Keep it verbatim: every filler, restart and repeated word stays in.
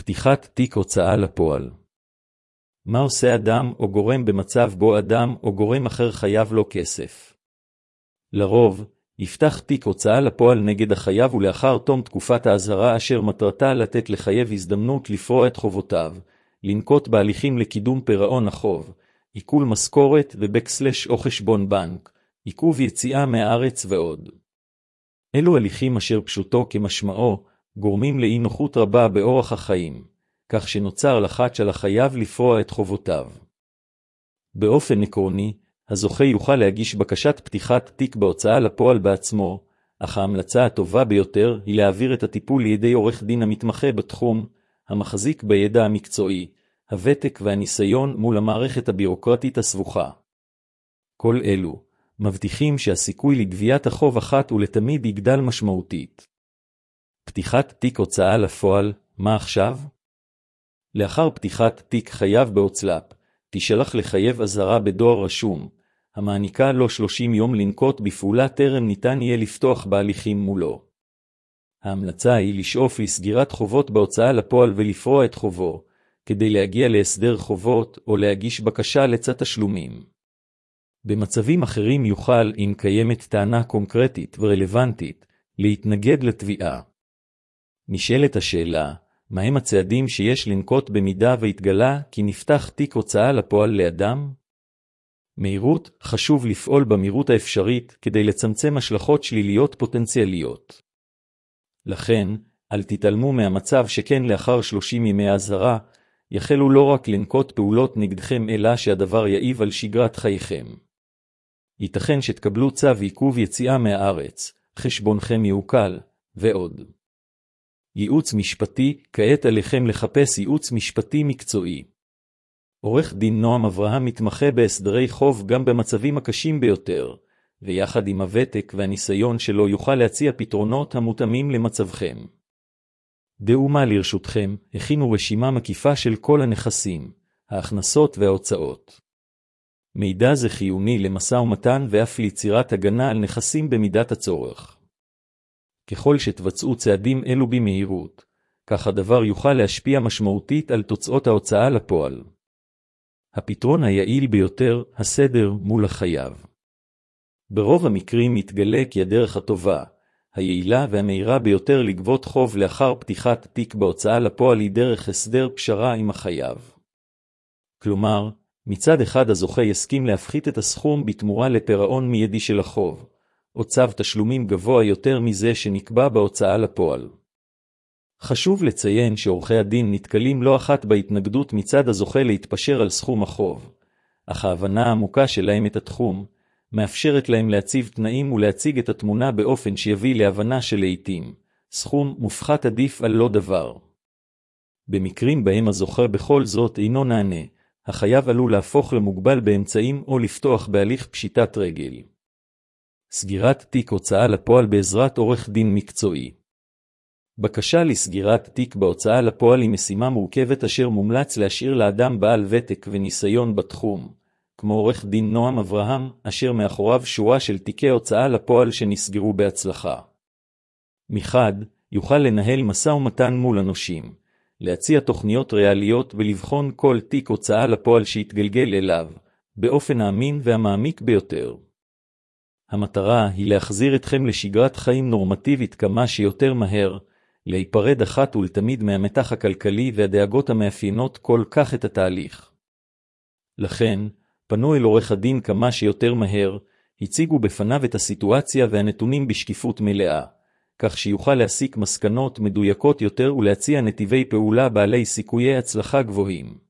פתיחת תיק הוצאה לפועל. מה עושה אדם או גורם במצב בו אדם או גורם אחר חייב לו כסף? לרוב, יפתח תיק הוצאה לפועל נגד החייב ולאחר תום תקופת האזהרה אשר מטרתה לתת לחייב הזדמנות לפרוע את חובותיו, לנקוט בהליכים לקידום פירעון החוב, עיקול משכורת ובקסלש או חשבון בנק, עיכוב יציאה מהארץ ועוד. אלו הליכים אשר פשוטו כמשמעו, גורמים לאי נוחות רבה באורח החיים, כך שנוצר לחץ על החייב לפרוע את חובותיו. באופן עקרוני, הזוכה יוכל להגיש בקשת פתיחת תיק בהוצאה לפועל בעצמו, אך ההמלצה הטובה ביותר היא להעביר את הטיפול לידי עורך דין המתמחה בתחום, המחזיק בידע המקצועי, הוותק והניסיון מול המערכת הבירוקרטית הסבוכה. כל אלו מבטיחים שהסיכוי לגביית החוב אחת ולתמיד יגדל משמעותית. פתיחת תיק הוצאה לפועל, מה עכשיו? לאחר פתיחת תיק חייב בהוצל"פ, תשלח לחייב אזהרה בדואר רשום, המעניקה לו שלושים יום לנקוט בפעולה טרם ניתן יהיה לפתוח בהליכים מולו. ההמלצה היא לשאוף לסגירת חובות בהוצאה לפועל ולפרוע את חובו, כדי להגיע להסדר חובות או להגיש בקשה לצאת תשלומים. במצבים אחרים יוכל, אם קיימת טענה קונקרטית ורלוונטית, להתנגד לתביעה. נשאלת השאלה, מהם הצעדים שיש לנקוט במידה והתגלה כי נפתח תיק הוצאה לפועל לאדם? מהירות, חשוב לפעול במהירות האפשרית כדי לצמצם השלכות שליליות פוטנציאליות. לכן, אל תתעלמו מהמצב שכן לאחר שלושים ימי האזהרה, יחלו לא רק לנקוט פעולות נגדכם אלא שהדבר יעיב על שגרת חייכם. ייתכן שתקבלו צו עיכוב יציאה מהארץ, חשבונכם יעוקל, ועוד. ייעוץ משפטי, כעת עליכם לחפש ייעוץ משפטי מקצועי. עורך דין נועם אברהם מתמחה בהסדרי חוב גם במצבים הקשים ביותר, ויחד עם הוותק והניסיון שלו יוכל להציע פתרונות המותאמים למצבכם. דעו מה לרשותכם, הכינו רשימה מקיפה של כל הנכסים, ההכנסות וההוצאות. מידע זה חיוני למשא ומתן ואף ליצירת הגנה על נכסים במידת הצורך. ככל שתבצעו צעדים אלו במהירות, כך הדבר יוכל להשפיע משמעותית על תוצאות ההוצאה לפועל. הפתרון היעיל ביותר, הסדר מול החייב. ברוב המקרים מתגלה כי הדרך הטובה, היעילה והמהירה ביותר לגבות חוב לאחר פתיחת תיק בהוצאה לפועל היא דרך הסדר פשרה עם החייב. כלומר, מצד אחד הזוכה יסכים להפחית את הסכום בתמורה לפירעון מיידי של החוב, או צו תשלומים גבוה יותר מזה שנקבע בהוצאה לפועל. חשוב לציין שעורכי הדין נתקלים לא אחת בהתנגדות מצד הזוכה להתפשר על סכום החוב, אך ההבנה העמוקה שלהם את התחום, מאפשרת להם להציב תנאים ולהציג את התמונה באופן שיביא להבנה שלעיתים, סכום מופחת עדיף על לא דבר. במקרים בהם הזוכה בכל זאת אינו נענה, החייב עלול להפוך למוגבל באמצעים או לפתוח בהליך פשיטת רגל. סגירת תיק הוצאה לפועל בעזרת עורך דין מקצועי. בקשה לסגירת תיק בהוצאה לפועל היא משימה מורכבת אשר מומלץ להשאיר לאדם בעל ותק וניסיון בתחום, כמו עורך דין נועם אברהם, אשר מאחוריו שורה של תיקי הוצאה לפועל שנסגרו בהצלחה. מחד, יוכל לנהל משא ומתן מול הנושים, להציע תוכניות ריאליות ולבחון כל תיק הוצאה לפועל שיתגלגל אליו, באופן האמין והמעמיק ביותר. המטרה היא להחזיר אתכם לשגרת חיים נורמטיבית כמה שיותר מהר, להיפרד אחת ולתמיד מהמתח הכלכלי והדאגות המאפיינות כל כך את התהליך. לכן, פנו אל עורך הדין כמה שיותר מהר, הציגו בפניו את הסיטואציה והנתונים בשקיפות מלאה, כך שיוכל להסיק מסקנות מדויקות יותר ולהציע נתיבי פעולה בעלי סיכויי הצלחה גבוהים.